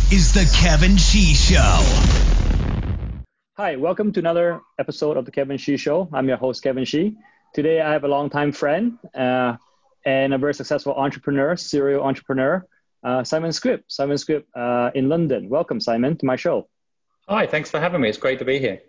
is The Kevin Shee Show. Hi, welcome to another episode of The Kevin Shee Show. I'm your host, Kevin Shee. Today, I have a longtime friend and a very successful entrepreneur, serial entrepreneur, Simon Scribb. Simon Scribb in London. Welcome, Simon, to my show. Hi, thanks for having me. It's great to be here.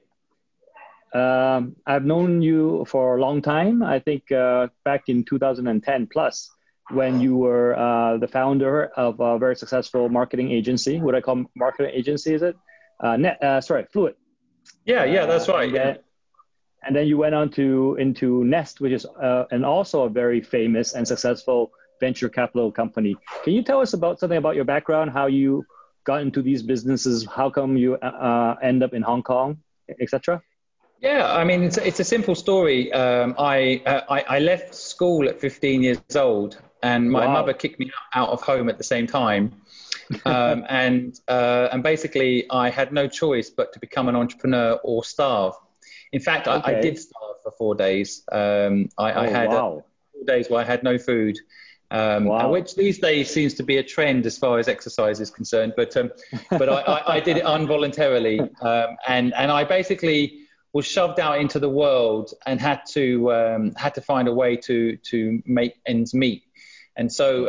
I've known you for a long time. I think back in 2010 plus, when you were the founder of a very successful marketing agency. What I call marketing agency, is it? Fluid. Yeah, that's right. And then you went on into Nest, which is and also a very famous and successful venture capital company. Can you tell us something about your background, how you got into these businesses, how come you end up in Hong Kong, etc.? Yeah, I mean, it's a simple story. I left school at 15 years old, and my mother kicked me out of home at the same time. And basically, I had no choice but to become an entrepreneur or starve. In fact, I did starve for 4 days. I had 4 days where I had no food, which these days seems to be a trend as far as exercise is concerned. But I did it involuntarily, and I basically was shoved out into the world and had to find a way to make ends meet. And so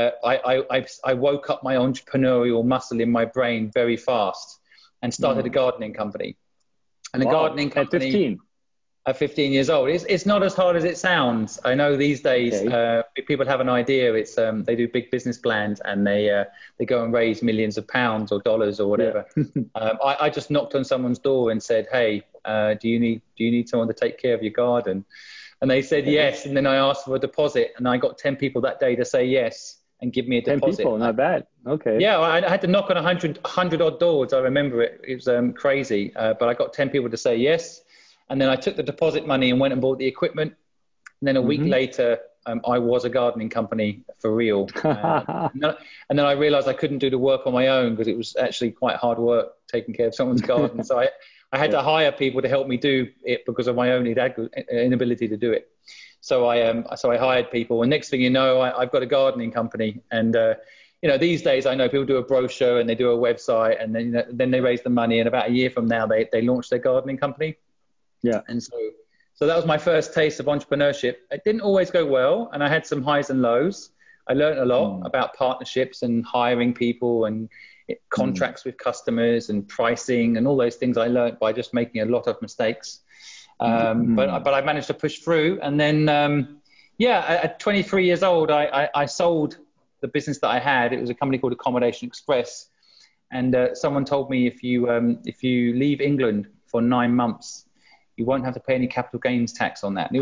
I woke up my entrepreneurial muscle in my brain very fast and started a gardening company. And a gardening company at 15 years old. It's not as hard as it sounds. I know these days people have an idea. It's they do big business plans and they go and raise millions of pounds or dollars or whatever. Yeah. I just knocked on someone's door and said, "Hey, do you need someone to take care of your garden?" And they said yes. And then I asked for a deposit, and I got 10 people that day to say yes and give me a deposit. 10 people, not bad. Okay. Yeah, I had to knock on 100 odd doors. I remember it. It was crazy. But I got 10 people to say yes. And then I took the deposit money and went and bought the equipment. And then a week later, I was a gardening company for real. And then I realized I couldn't do the work on my own because it was actually quite hard work taking care of someone's garden. So I had to hire people to help me do it because of my own inability to do it. So I hired people. And next thing you know, I've got a gardening company. And these days I know people do a brochure and they do a website, and then they raise the money. And about a year from now, they launch their gardening company. Yeah. And so that was my first taste of entrepreneurship. It didn't always go well, and I had some highs and lows. I learned a lot about partnerships and hiring people and contracts with customers and pricing and all those things I learned by just making a lot of mistakes. But I managed to push through. And then, at 23 years old, I sold the business that I had. It was a company called Accommodation Express. And someone told me if you leave England for 9 months, you won't have to pay any capital gains tax on that. And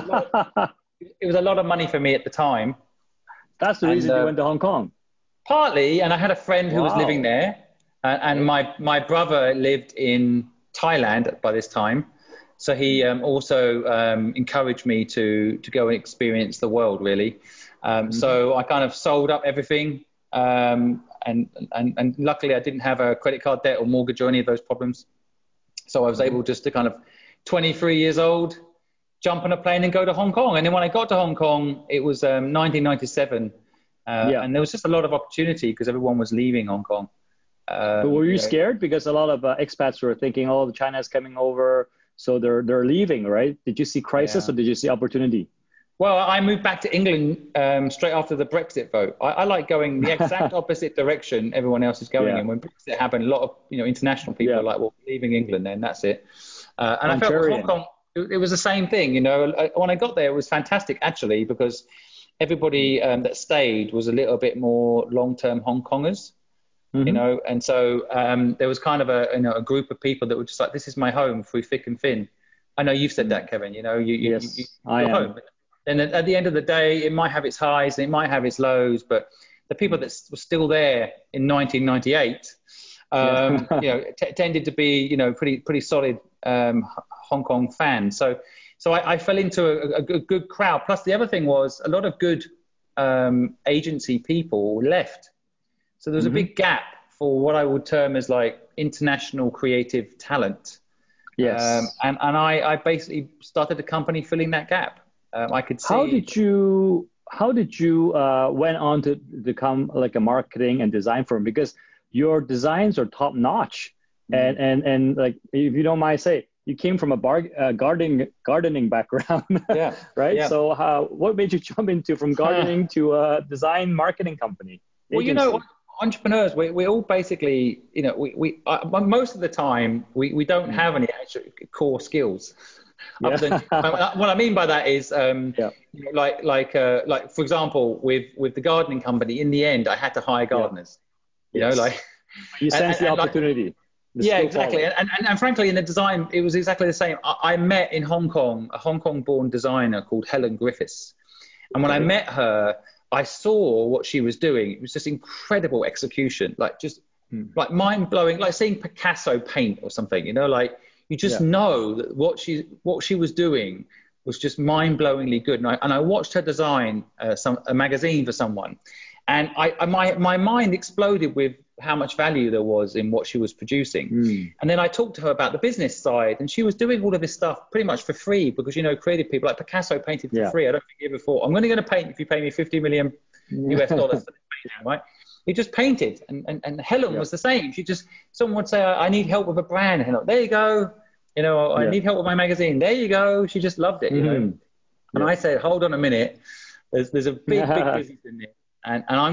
it was a lot of money for me at the time. That's the reason you went to Hong Kong. Partly, and I had a friend who was living there, and my brother lived in Thailand by this time. So he also encouraged me to go and experience the world, really. So I kind of sold up everything. And luckily I didn't have a credit card debt or mortgage or any of those problems. So I was able just to kind of 23 years old, jump on a plane and go to Hong Kong. And then when I got to Hong Kong, it was 1997. And there was just a lot of opportunity because everyone was leaving Hong Kong. But were you scared? Because a lot of expats were thinking, oh, China's coming over, so they're leaving, right? Did you see crisis or did you see opportunity? Well, I moved back to England straight after the Brexit vote. I like going the exact opposite direction everyone else is going in. When Brexit happened, a lot of international people were like, well, leaving England then, that's it. And I felt Hong Kong, it was the same thing. When I got there, it was fantastic, actually, because everybody that stayed was a little bit more long-term Hong Kongers, and so there was kind of a group of people that were just like, this is my home through thick and thin. I know you've said that, Kevin, you're home. And at the end of the day, it might have its highs and it might have its lows, but the people that were still there in 1998, tended to be, pretty solid Hong Kong fans. So I fell into a good crowd. Plus the other thing was a lot of good agency people left. So there was a big gap for what I would term as like international creative talent. Yes. And I basically started a company filling that gap. I could see. How did you went on to become like a marketing and design firm? Because your designs are top notch. And like, if you don't mind say, you came from a gardening background, Yeah. right? Yeah. So what made you jump into from gardening to a design marketing company? Well, Agency? entrepreneurs, we all basically, most of the time, we don't have any actual core skills. Yeah. Other than, what I mean by that is, Yeah. like for example, with the gardening company, in the end, I had to hire gardeners. Yes. Like You sense the and opportunity. yeah, exactly. And frankly, in the design, it was exactly the same. I met in Hong Kong a Hong Kong-born designer called Helen Griffiths, and when I met her, I saw what she was doing. It was just incredible execution, like just like mind blowing, like seeing Picasso paint or something. Like you just know that what she was doing was just mind blowingly good. And I watched her design a magazine for someone, and my mind exploded with how much value there was in what she was producing. And then I talked to her about the business side, and she was doing all of this stuff pretty much for free because, creative people like Picasso painted for free. I don't think he ever thought, I'm only going to paint if you pay me $50 million US dollars for this painting, right? He just painted. And Helen was the same. Someone would say, I need help with a brand. Helen, there you go. I need help with my magazine. There you go. She just loved it, And I said, hold on a minute. There's a big business in there. And I'm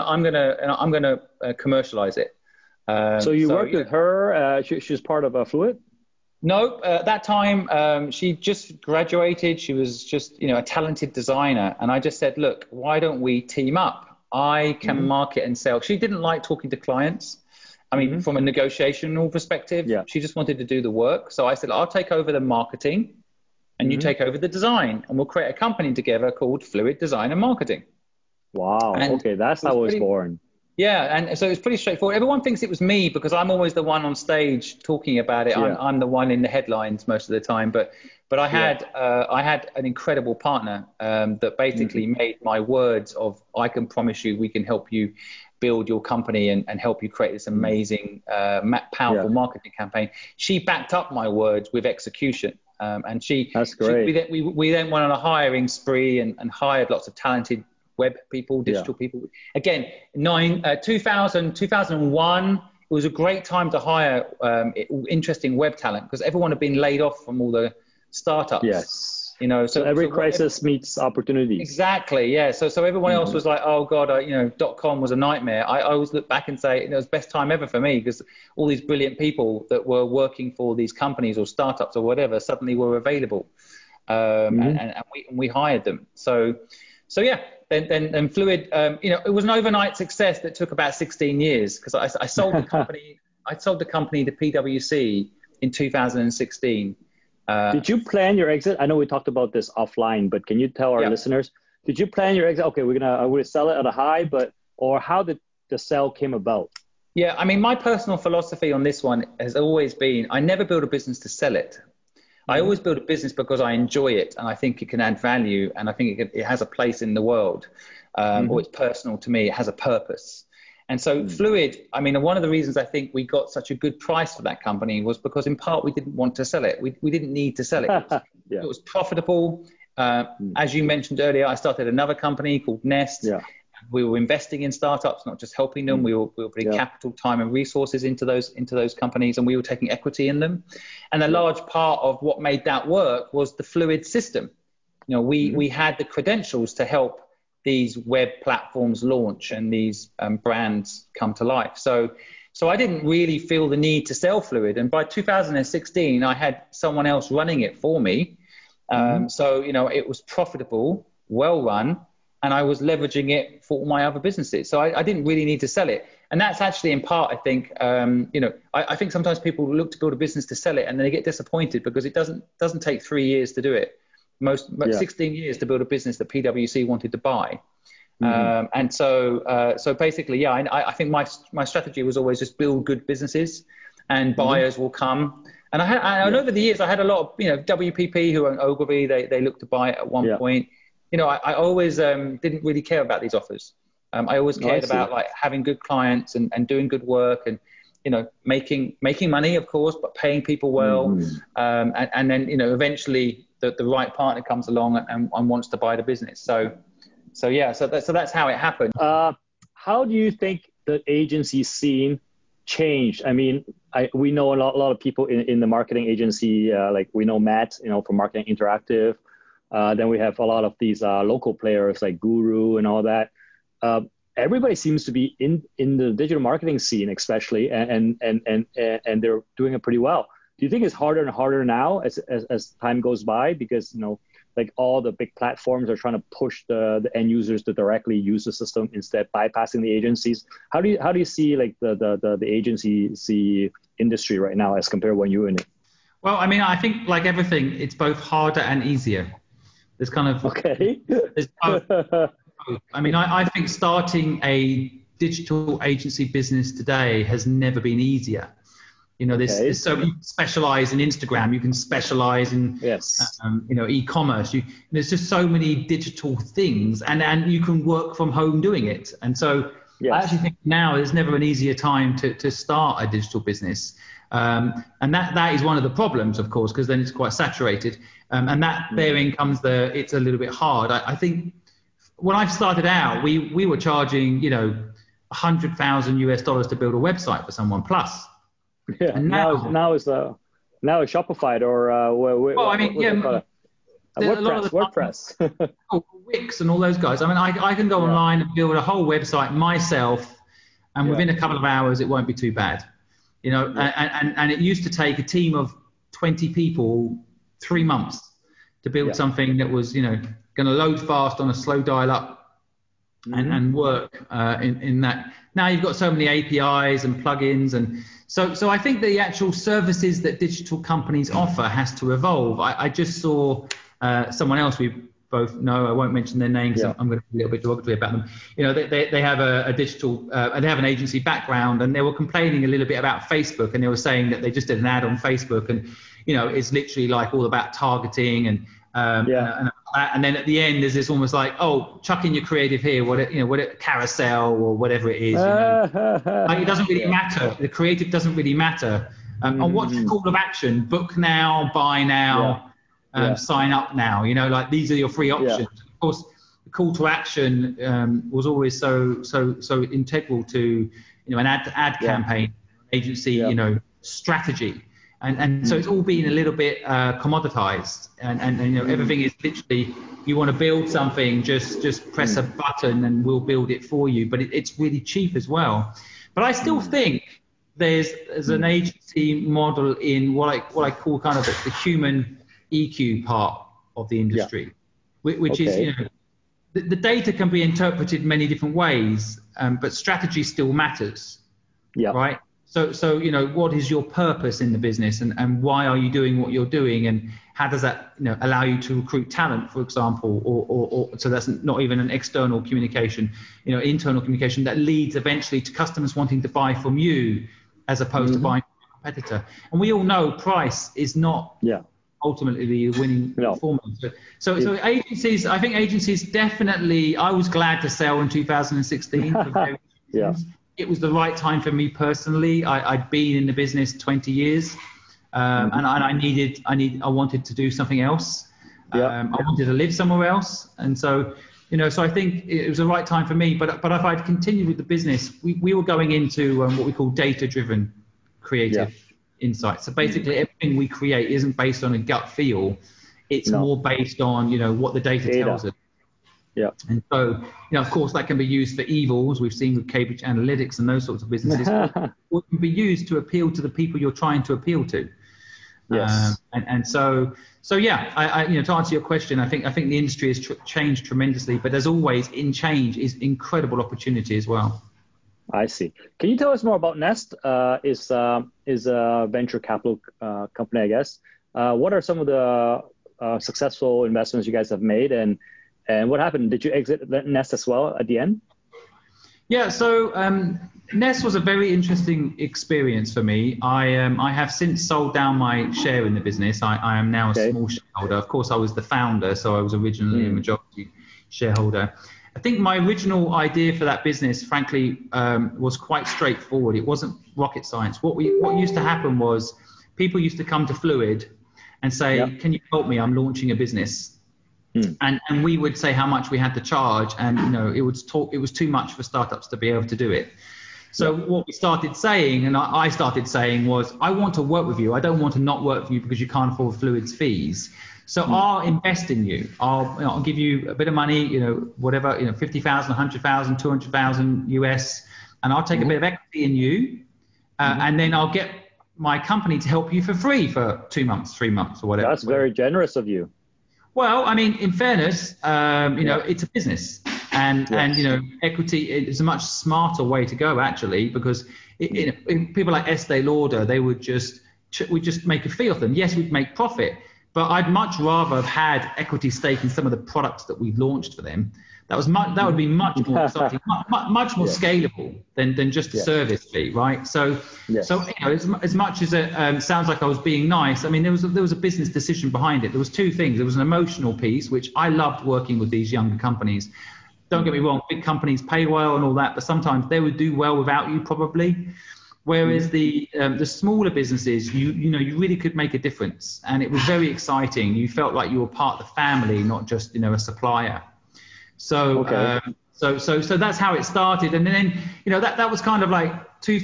gonna commercialize it. So you worked with her. She's part of Fluid. No, at that time she just graduated. She was just a talented designer, and I just said, look, why don't we team up? I can market and sell. She didn't like talking to clients. I mean, from a negotiational perspective, she just wanted to do the work. So I said, I'll take over the marketing, and you take over the design, and we'll create a company together called Fluid Design and Marketing. Wow. Okay, that's how it was born. Yeah, and so it's pretty straightforward. Everyone thinks it was me because I'm always the one on stage talking about it. I'm the one in the headlines most of the time. But I had an incredible partner that basically made my words of I can promise you we can help you build your company and help you create this amazing, powerful marketing campaign. She backed up my words with execution. And that's great. We then went on a hiring spree and hired lots of talented web people, digital people. Again, 2001, it was a great time to hire interesting web talent because everyone had been laid off from all the startups. Yes. So every crisis meets opportunities. Exactly, yeah. So everyone else was like, oh God, .com was a nightmare. I always look back and say it was the best time ever for me because all these brilliant people that were working for these companies or startups or whatever suddenly were available, and we hired them. So yeah. Then Fluid, it was an overnight success that took about 16 years because I sold the company. I sold the company to PwC in 2016. Did you plan your exit? I know we talked about this offline, but can you tell our listeners? Did you plan your exit? Okay, we're gonna sell it at a high, or how did the sell came about? Yeah, I mean, my personal philosophy on this one has always been: I never build a business to sell it. I always build a business because I enjoy it and I think it can add value and I think it has a place in the world, or it's personal to me. It has a purpose. And so Fluid, I mean, one of the reasons I think we got such a good price for that company was because in part we didn't want to sell it. We didn't need to sell it. It was profitable. As you mentioned earlier, I started another company called Nest. Yeah. We were investing in startups, not just helping them. We were putting capital, time, and resources into those companies, and we were taking equity in them. And a large part of what made that work was the Fluid system. We had the credentials to help these web platforms launch and these brands come to life. So I didn't really feel the need to sell Fluid. And by 2016, I had someone else running it for me. So it was profitable, well run. And I was leveraging it for all my other businesses. So I didn't really need to sell it. And that's actually in part, I think, I think sometimes people look to build a business to sell it and then they get disappointed because it doesn't take 3 years to do it. 16 years to build a business that PwC wanted to buy. And so basically, I think my strategy was always just build good businesses and buyers will come. And over the years, I had a lot of, WPP who own Ogilvy, they looked to buy it at one point. I always didn't really care about these offers. I always cared about like having good clients and doing good work and, making money, of course, but paying people well. And then, eventually the right partner comes along and wants to buy the business. So that's how it happened. How do you think the agency scene changed? I mean, we know a lot of people in the marketing agency, like we know Matt, from Marketing Interactive. Then we have a lot of these local players like Guru and all that. Everybody seems to be in the digital marketing scene, especially, and they're doing it pretty well. Do you think it's harder and harder now as time goes by because like all the big platforms are trying to push the end users to directly use the system instead bypassing the agencies? How do you see like the agency industry right now as compared to when you were in it? Well, I mean, I think like everything, it's both harder and easier. There's kind of okay. I mean, I think starting a digital agency business today has never been easier. There's so you can specialize in Instagram, you can specialize in e-commerce. There's just so many digital things, and you can work from home doing it. And so I actually think now there's never an easier time to start a digital business. And that is one of the problems, of course, because then it's quite saturated. And that therein comes it's a little bit hard. I think when I started out, we were charging, $100,000 to build a website for someone plus. Yeah. And now it's Shopify or WordPress. Wix and all those guys. I mean, I can go online and build a whole website myself, and within a couple of hours, it won't be too bad. And it used to take a team of 20 people 3 months to build something that was, going to load fast on a slow dial-up and work in that. Now you've got so many APIs and plugins, and so I think the actual services that digital companies offer has to evolve. I just saw someone else we both know. I won't mention their names. I'm going to be a little bit derogatory about them. They have a digital, they have an agency background, and they were complaining a little bit about Facebook, and they were saying that they just did an ad on Facebook, and it's literally like all about targeting and then at the end there's this almost like, chuck in your creative here, what carousel or whatever it is. Like it doesn't really matter. The creative doesn't really matter. And what's the call of action? Book now, buy now, sign up now. Like these are your free options. Of course, the call to action was always so integral to an ad campaign, agency, strategy. And so it's all been a little bit commoditized, and everything is literally, you want to build something, just press a button and we'll build it for you. But it's really cheap as well. But I still think there's an agency model in what I call kind of the human EQ part of the industry, which is the data can be interpreted many different ways, but strategy still matters, right? So what is your purpose in the business, and why are you doing what you're doing, and how does that allow you to recruit talent, for example, or so that's not even an external communication, internal communication that leads eventually to customers wanting to buy from you as opposed to buying from a competitor. And we all know price is not ultimately the winning performance. So agencies, I think agencies definitely, I was glad to sell in 2016 for various reasons. It was the right time for me personally. I'd been in the business 20 years, and I wanted to do something else. I wanted to live somewhere else, and so so I think it was the right time for me. But if I'd continued with the business, we were going into what we call data-driven creative insights. So basically, everything we create isn't based on a gut feel; it's more based on what the data tells us. Yeah. And so, of course, that can be used for evil, as we've seen with Cambridge Analytics and those sorts of businesses, or it can be used to appeal to the people you're trying to appeal to. Yes. So to answer your question, I think the industry has changed tremendously, but as always, in change is incredible opportunity as well. I see. Can you tell us more about Nest? Is a venture capital company, I guess. What are some of the successful investments you guys have made, and what happened? Did you exit Nest as well at the end? Yeah, so Nest was a very interesting experience for me. I have since sold down my share in the business. I am now a small shareholder. Of course, I was the founder, so I was originally a majority shareholder. I think my original idea for that business, frankly, was quite straightforward. It wasn't rocket science. What used to happen was people used to come to Fluid and say, "Can you help me? I'm launching a business." And we would say how much we had to charge, and it was too much for startups to be able to do it. So what we started saying, and I started saying, was, I want to work with you. I don't want to not work with you because you can't afford Fluid's fees. So I'll invest in you. I'll give you a bit of money, whatever, 50,000, 100,000, 200,000 US, and I'll take a bit of equity in you, and then I'll get my company to help you for free for 2 months, 3 months, or whatever. That's very generous of you. Well, I mean, in fairness, it's a business, and equity is a much smarter way to go, actually, because people like Estee Lauder, they would just make a fee off them. Yes, we'd make profit, but I'd much rather have had equity stake in some of the products that we've launched for them. That would be much more exciting, much more scalable than just a service fee, right? So as much as it sounds like I was being nice, I mean, there was a business decision behind it. There was two things. There was an emotional piece, which I loved working with these younger companies. Don't get me wrong, big companies pay well and all that, but sometimes they would do well without you, probably. Whereas the smaller businesses, you really could make a difference, and it was very exciting. You felt like you were part of the family, not just a supplier. So so that's how it started, and then that was kind of like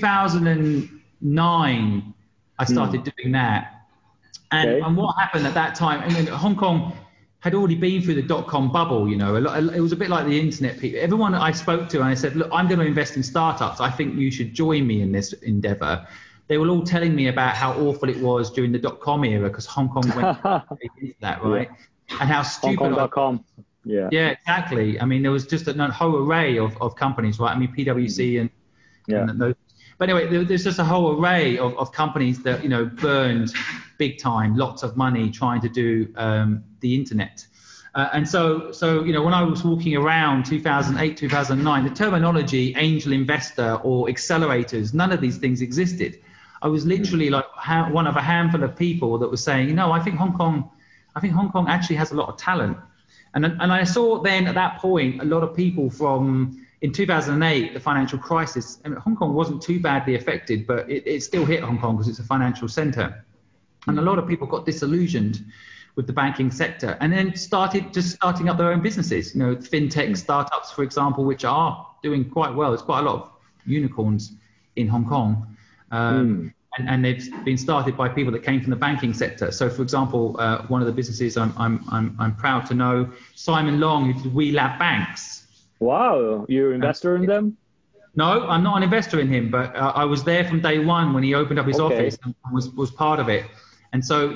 2009. I started doing that, and what happened at that time? I mean, Hong Kong had already been through the dot-com bubble. It was a bit like the internet. People, everyone I spoke to, and I said, look, I'm going to invest in startups. I think you should join me in this endeavor. They were all telling me about how awful it was during the dot-com era, because Hong Kong went into that, right? And how stupid. Hong.com. Yeah, exactly. I mean, there was just a whole array of companies, right? I mean, PwC and those. But anyway, there's just a whole array of companies that burned big time, lots of money trying to do the internet. And so when I was walking around 2008, 2009, the terminology angel investor or accelerators, none of these things existed. I was literally like one of a handful of people that was saying, I think Hong Kong actually has a lot of talent. And I saw then at that point a lot of people in 2008, the financial crisis, and Hong Kong wasn't too badly affected, but it still hit Hong Kong because it's a financial center. And a lot of people got disillusioned with the banking sector, and then starting up their own businesses. Fintech startups, for example, which are doing quite well. There's quite a lot of unicorns in Hong Kong. And they've been started by people that came from the banking sector. So, for example, one of the businesses I'm proud to know, Simon Long, who did WeLab Banks. Wow, you're an investor in them? No, I'm not an investor in him, but I was there from day one when he opened up his office and was part of it. And so,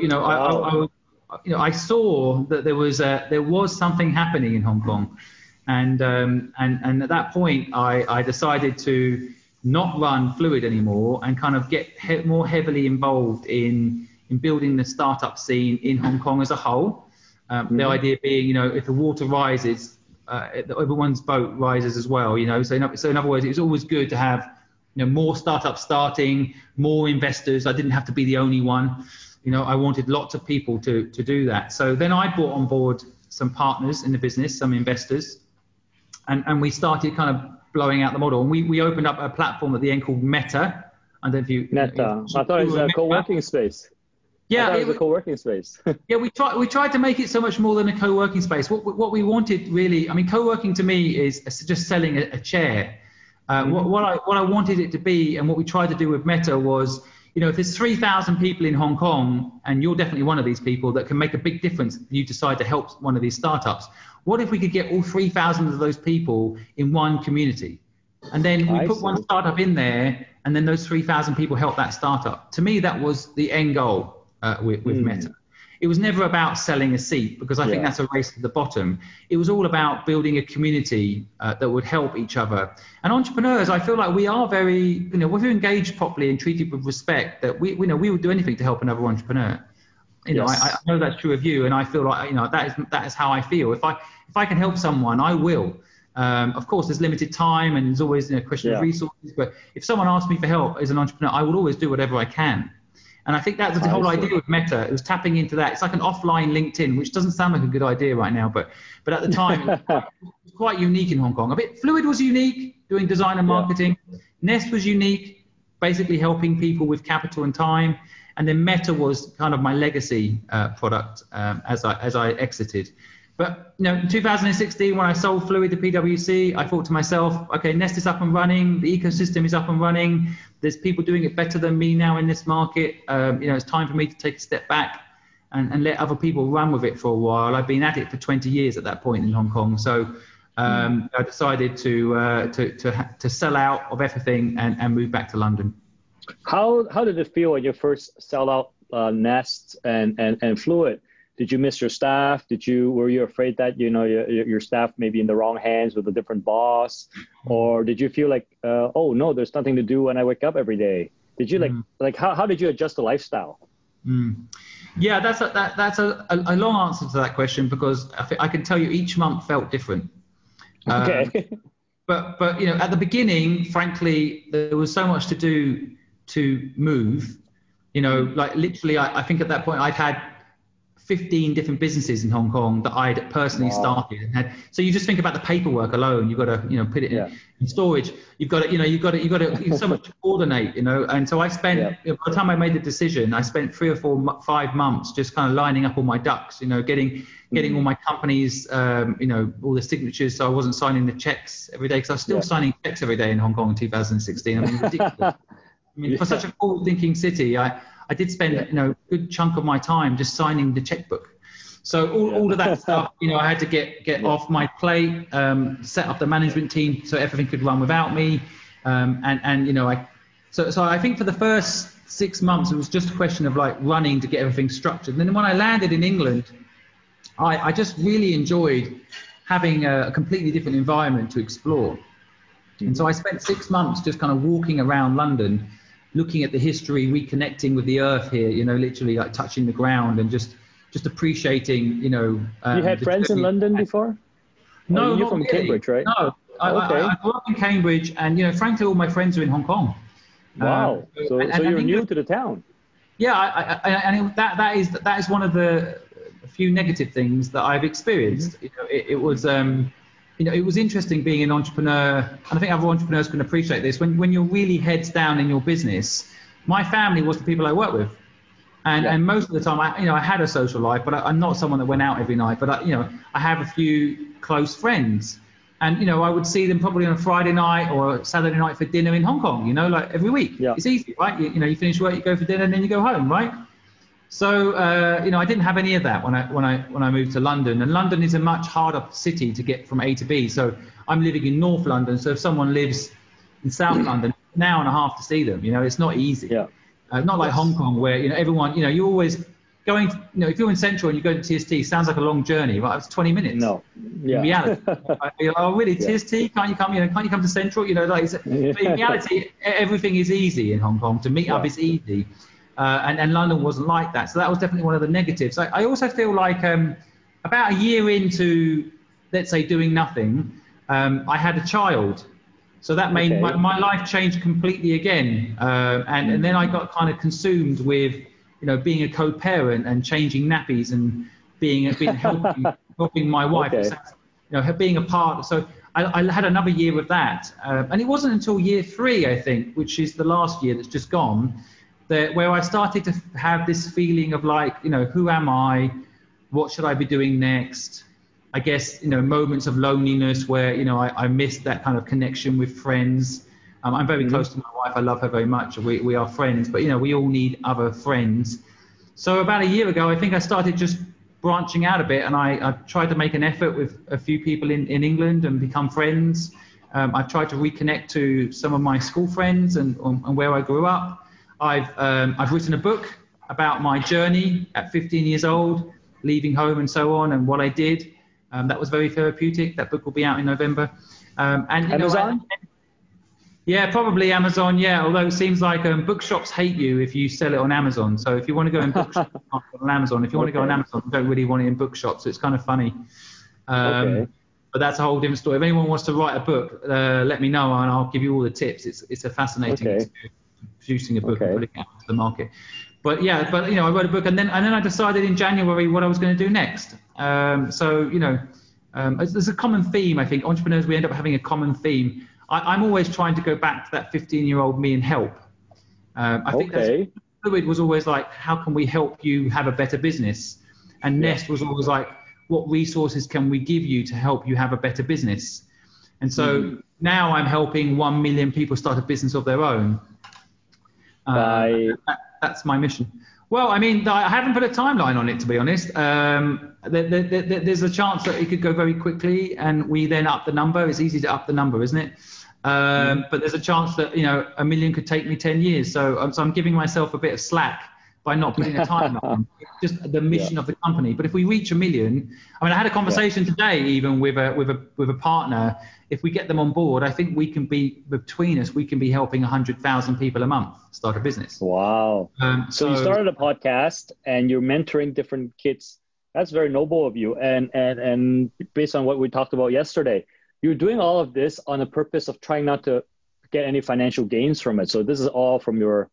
I saw that there was something happening in Hong Kong, and at that point, I decided to not run Fluid anymore and kind of get more heavily involved in building the startup scene in Hong Kong as a whole. The idea being, if the water rises, everyone's boat rises as well. So in other words, it was always good to have more startups starting, more investors. I didn't have to be the only one. I wanted lots of people to do that. So then I brought on board some partners in the business, some investors, and we started kind of blowing out the model. And we opened up a platform at the end called Meta. I don't know if you... Meta. I thought it was a co-working space. Yeah, it was a co-working space. Yeah, we tried to make it so much more than a co-working space. What we wanted really, I mean, co-working to me is just selling a chair. What I wanted it to be, and what we tried to do with Meta was, if there's 3,000 people in Hong Kong, and you're definitely one of these people that can make a big difference if you decide to help one of these startups, what if we could get all 3,000 of those people in one community? And then we put one startup in there, and then those 3,000 people help that startup. To me, that was the end goal with Meta. It was never about selling a seat, because I think that's a race to the bottom. It was all about building a community that would help each other. And entrepreneurs, I feel like we are very, if we're engaged properly and treated with respect, that we would do anything to help another entrepreneur. I know that's true of you, and I feel like that is how I feel. If I can help someone, I will. Of course, there's limited time, and there's always a question of resources. But if someone asks me for help as an entrepreneur, I will always do whatever I can. And I think that's the whole idea with Meta. It was tapping into that. It's like an offline LinkedIn, which doesn't sound like a good idea right now, but at the time it was quite unique in Hong Kong. Fluid was unique, doing design and marketing. Nest was unique, basically helping people with capital and time. And then Meta was kind of my legacy product as I exited. But in 2016, when I sold Fluid to PwC, I thought to myself, okay, Nest is up and running, the ecosystem is up and running. There's people doing it better than me now in this market. It's time for me to take a step back and let other people run with it for a while. I've been at it for 20 years at that point in Hong Kong, so I decided to sell out of everything and move back to London. How did it feel when you first sell out Nest and Fluid? Did you miss your staff? Were you afraid that your staff may be in the wrong hands with a different boss, or did you feel like oh no, there's nothing to do when I wake up every day? Did you how did you adjust the lifestyle? Yeah, that's a long answer to that question, because I can tell you each month felt different. Okay. But at the beginning, frankly, there was so much to do to move. Like literally, I think at that point I'd had 15 different businesses in Hong Kong that I'd personally started and had. So you just think about the paperwork alone. You've got to put it in storage. You've got to so much to coordinate. And so I spent by the time I made the decision, I spent 3 or 5 months just kind of lining up all my ducks. Getting all my companies, all the signatures, so I wasn't signing the checks every day, because I was still signing checks every day in Hong Kong in 2016. I mean, ridiculous. For such a forward-thinking city, I did spend a good chunk of my time just signing the checkbook. So all of that stuff, I had to get off my plate, set up the management team so everything could run without me, so I think for the first 6 months it was just a question of like running to get everything structured. And then when I landed in England, I just really enjoyed having a completely different environment to explore. And so I spent 6 months just kind of walking around London, looking at the history, reconnecting with the earth here, literally like touching the ground and just appreciating, You had friends in London before? No, you're from Cambridge, right? No, I grew up in Cambridge, and frankly, all my friends are in Hong Kong. Wow, so you're new to the town. Yeah, that is one of the few negative things that I've experienced. It was. It was interesting being an entrepreneur, and I think other entrepreneurs can appreciate this. When you're really heads down in your business, my family was the people I worked with, and most of the time, I had a social life, but I'm not someone that went out every night. But I have a few close friends, and I would see them probably on a Friday night or a Saturday night for dinner in Hong Kong. Like every week. Yeah. It's easy, right? You finish work, you go for dinner, and then you go home, right? So I didn't have any of that when I moved to London, and London is a much harder city to get from A to B. So I'm living in North London, so if someone lives in South London, an hour and a half to see them. It's not easy. Yeah. Not like Hong Kong, where everyone, you're always going. If you're in Central and you go to TST, sounds like a long journey, right? It's 20 minutes. No. Yeah. In reality, oh really? TST? Can't you come? Can't you come to Central? But in reality, everything is easy in Hong Kong. To meet up is easy. And London wasn't like that. So that was definitely one of the negatives. I also feel like about a year into, let's say, doing nothing, I had a child. So that made my life change completely again. And then I got kind of consumed with, being a co-parent and changing nappies and helping my wife. Okay. Being a part. So I had another year of that. And it wasn't until year 3, I think, which is the last year that's just gone, where I started to have this feeling of like, who am I? What should I be doing next? I guess, moments of loneliness where, I missed that kind of connection with friends. I'm very close to my wife. I love her very much. We are friends, but, we all need other friends. So about a year ago, I think I started just branching out a bit, and I tried to make an effort with a few people in England and become friends. I've tried to reconnect to some of my school friends and where I grew up. I've written a book about my journey at 15 years old, leaving home and so on, and what I did. That was very therapeutic. That book will be out in November. And Amazon? Yeah, probably Amazon. Yeah, although it seems like bookshops hate you if you sell it on Amazon. So if you want to go in bookshops on Amazon, if you want to go on Amazon, you don't really want it in bookshops. So it's kind of funny. But that's a whole different story. If anyone wants to write a book, let me know and I'll give you all the tips. It's a fascinating experience. Producing a book and putting it out to the market. But I wrote a book, and then I decided in January what I was going to do next. There's a common theme. I think entrepreneurs, we end up having a common theme. I'm always trying to go back to that 15-year-old me and help. I think Fluid was always like, how can we help you have a better business? And Nest was always like, what resources can we give you to help you have a better business? And so now I'm helping 1 million people start a business of their own. That's my mission. Well, I mean, I haven't put a timeline on it, to be honest. There's a chance that it could go very quickly and we then up the number. It's easy to up the number, isn't it? But there's a chance that, 1 million could take me 10 years. So I'm giving myself a bit of slack by not putting a timeline. It's just the mission of the company. But if we reach 1 million, I mean, I had a conversation today even with a partner. If we get them on board, I think we can be, between us, we can be helping 100,000 people a month start a business. Wow. So you started a podcast and you're mentoring different kids. That's very noble of you. And based on what we talked about yesterday, you're doing all of this on the purpose of trying not to get any financial gains from it. So this is all from your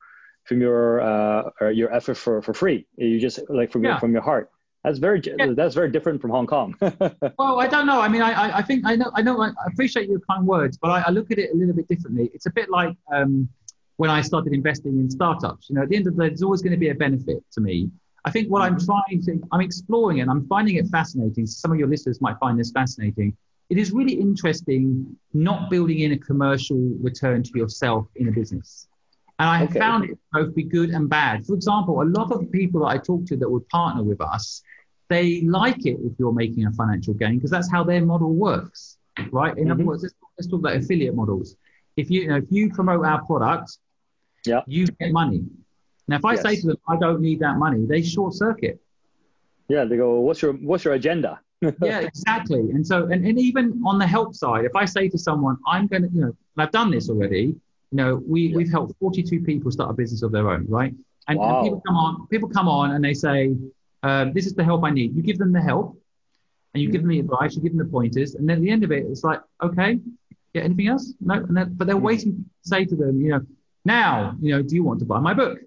effort for free. You just like from your heart. That's very different from Hong Kong. Well, I don't know. I mean, I think I appreciate your kind words, but I look at it a little bit differently. It's a bit like when I started investing in startups. At the end of the day, there's always going to be a benefit to me. I think what I'm exploring it, and I'm finding it fascinating. Some of your listeners might find this fascinating. It is really interesting not building in a commercial return to yourself in a business. And I have found it both be good and bad. For example, a lot of the people that I talk to that would partner with us, they like it if you're making a financial gain because that's how their model works, right? In other words, let's talk about affiliate models. If you promote our product, you get money. Now, if I say to them, I don't need that money, they short circuit. Yeah, they go, what's your agenda? Yeah, exactly. And so, and even on the help side, if I say to someone, I'm going to, and I've done this already, we've helped 42 people start a business of their own, right? And people come on and they say, this is the help I need. You give them the help and you give them the advice, you give them the pointers. And then at the end of it, it's like, okay, yeah, anything else? No. But they're waiting to say to them, now, do you want to buy my book?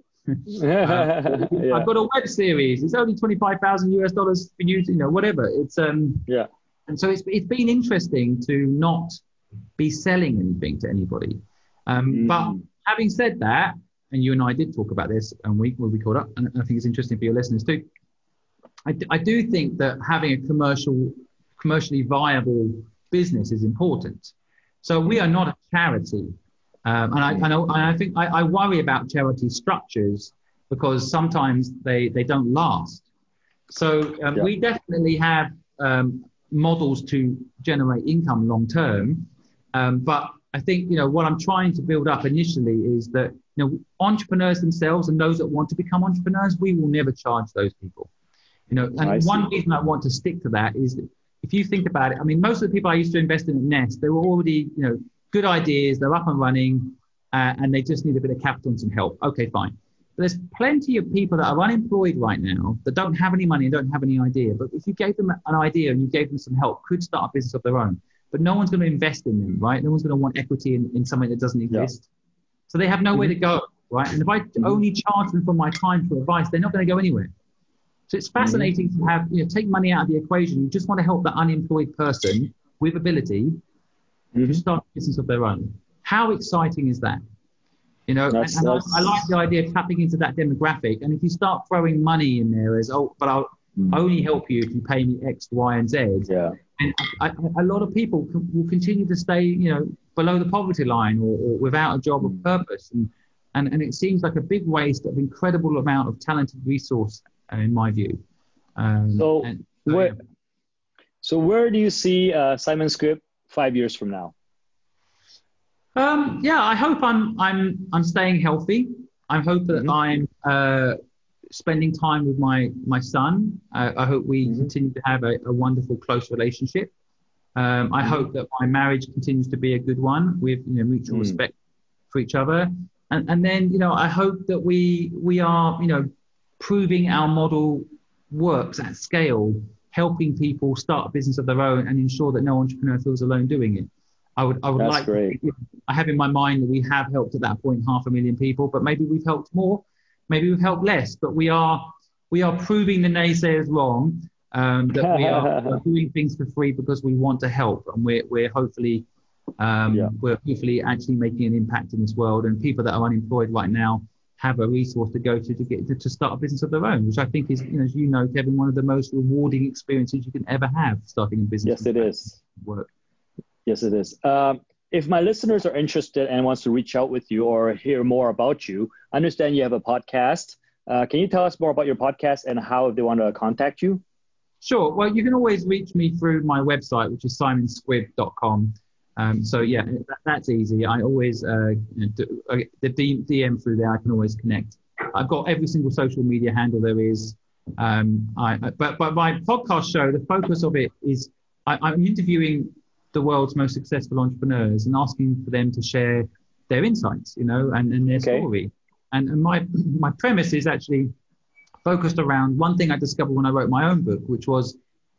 I've got a web series. It's only $25,000 for you, whatever. It's and so it's been interesting to not be selling anything to anybody. But having said that, and you and I did talk about this, and we caught up, and I think it's interesting for your listeners too. I do think that having a commercially viable business is important. So we are not a charity. And I think I worry about charity structures because sometimes they don't last. So we definitely have models to generate income long term. But I think, what I'm trying to build up initially is that, entrepreneurs themselves and those that want to become entrepreneurs, we will never charge those people. And one reason I want to stick to that is that if you think about it, I mean, most of the people I used to invest in at Nest, they were already, good ideas, they're up and running, and they just need a bit of capital and some help. Okay, fine. But there's plenty of people that are unemployed right now that don't have any money and don't have any idea. But if you gave them an idea and you gave them some help, could start a business of their own. But no one's going to invest in them, right? No one's going to want equity in something that doesn't exist. So they have nowhere to go, right? And if I only charge them for my time for advice, they're not going to go anywhere. So it's fascinating to have, take money out of the equation. You just want to help the unemployed person with ability to start a business of their own. How exciting is that? I like the idea of tapping into that demographic. And if you start throwing money in there as, but I'll only help you if you pay me X, Y, and Z. Yeah. And a lot of people will continue to stay, below the poverty line or without a job of purpose. And it seems like a big waste of incredible amount of talented resource, in my view. So where do you see Simon Script 5 years from now? I hope I'm staying healthy. I hope that I'm spending time with my son. I hope we continue to have a wonderful, close relationship. I hope that my marriage continues to be a good one with mutual respect for each other. And then, I hope that we are, proving our model works at scale, helping people start a business of their own and ensure that no entrepreneur feels alone doing it. I would That's like great. I have in my mind that we have helped at that point 500,000 people, but maybe we've helped more, maybe we've helped less, but we are proving the naysayers wrong, that we are doing things for free because we want to help, and we're hopefully actually making an impact in this world, and people that are unemployed right now have a resource to go to start a business of their own, which I think is, as you know, Kevin, one of the most rewarding experiences you can ever have, starting a business. Yes, it is. Work. Yes, it is. If my listeners are interested and wants to reach out with you or hear more about you, I understand you have a podcast. Can you tell us more about your podcast and how they want to contact you? Sure. Well, you can always reach me through my website, which is simonsquibb.com. So yeah, that's easy. I always the DM through there. I can always connect. I've got every single social media handle there is. But my podcast show, the focus of it is I'm interviewing the world's most successful entrepreneurs and asking for them to share their insights, and their story. And my premise is actually focused around one thing I discovered when I wrote my own book, which was,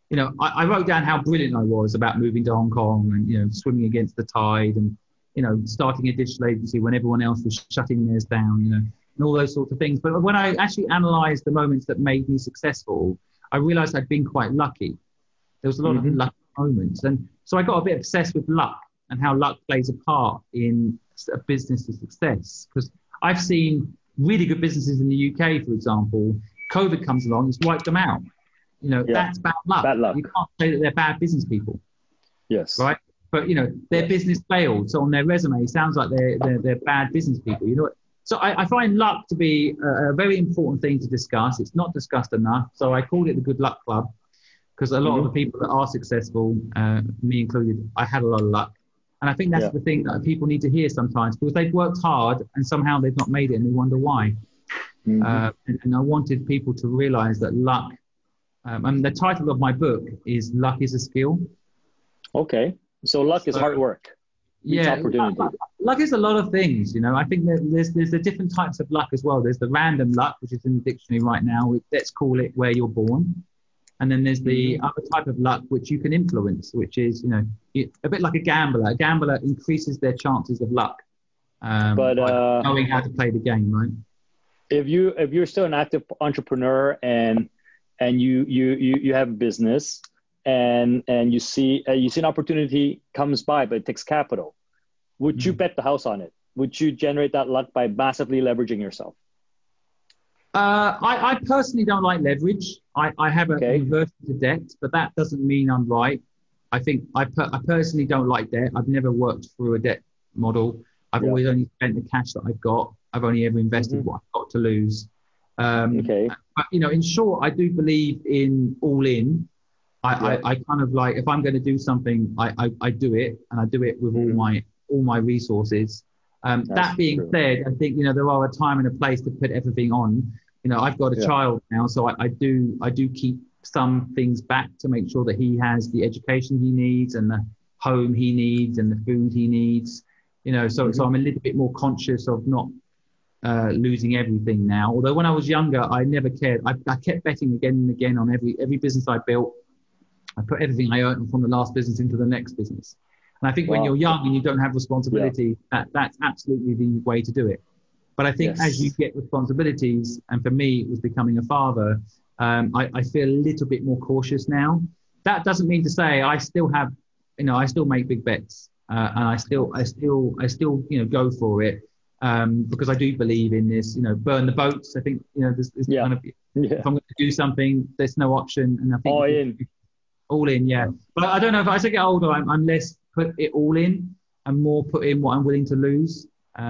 I wrote down how brilliant I was about moving to Hong Kong and, swimming against the tide and, starting a digital agency when everyone else was shutting theirs down, and all those sorts of things. But when I actually analysed the moments that made me successful, I realised I'd been quite lucky. There was a lot of lucky moments. And so I got a bit obsessed with luck and how luck plays a part in a business's success. Because I've seen really good businesses in the UK, for example, COVID comes along, it's wiped them out. That's bad luck. Bad luck. You can't say that they're bad business people. Yes. Right? But, their business failed. So on their resume, it sounds like they're bad business people. So I find luck to be a very important thing to discuss. It's not discussed enough. So I called it the Good Luck Club because a lot of the people that are successful, me included, I had a lot of luck. And I think that's the thing that people need to hear sometimes because they've worked hard and somehow they've not made it and they wonder why. And I wanted people to realize that luck, and the title of my book is Luck is a Skill. Okay. So luck is hard work. Yeah. Luck is a lot of things, I think that there's the different types of luck as well. There's the random luck, which is in the dictionary right now. Let's call it where you're born. And then there's the other type of luck, which you can influence, which is, a bit like a gambler. A gambler increases their chances of luck by knowing how to play the game, right? If you're still an active entrepreneur and you have a business and you see an opportunity comes by, but it takes capital, would you bet the house on it? Would you generate that luck by massively leveraging yourself? I personally don't like leverage. I have an aversion to debt, but that doesn't mean I'm right. I think I personally don't like debt. I've never worked through a debt model. I've always only spent the cash that I've got. I've only ever invested what I've got to lose. But, in short, I do believe in all in. I kind of like, if I'm going to do something, I do it, and I do it with all my resources. That being said, I think, there are a time and a place to put everything on. I've got a child now, so I do keep some things back to make sure that he has the education he needs and the home he needs and the food he needs. So I'm a little bit more conscious of not losing everything now. Although when I was younger, I never cared. I kept betting again and again on every business I built. I put everything I earned from the last business into the next business. And I think when you're young and you don't have responsibility, that's absolutely the way to do it. But I think as you get responsibilities, and for me, it was becoming a father, I feel a little bit more cautious now. That doesn't mean to say I still have, I still make big bets, and I still go for it, because I do believe in this, burn the boats. I think, there's kind of, if I'm going to do something, there's no option. And I think all in, But I don't know, if as I get older, I'm less put it all in and more put in what I'm willing to lose.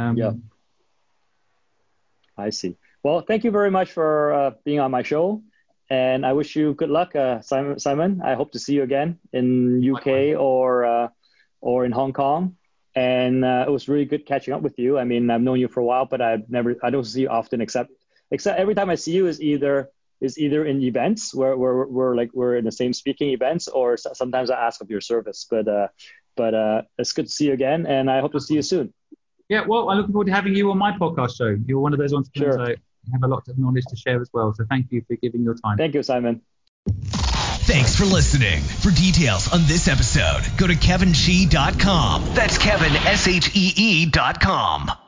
I see. Well, thank you very much for being on my show, and I wish you good luck, Simon. I hope to see you again in UK or in Hong Kong. And it was really good catching up with you. I mean, I've known you for a while, but I don't see you often, except every time I see you is either in events where we're in the same speaking events, or sometimes I ask of your service. But it's good to see you again, and I hope to see you soon. Yeah, well, I'm looking forward to having you on my podcast show. You're one of those entrepreneurs I have a lot of knowledge to share as well. So thank you for giving your time. Thank you, Simon. Thanks for listening. For details on this episode, go to kevinshee.com. That's Kevin, SHEE.com.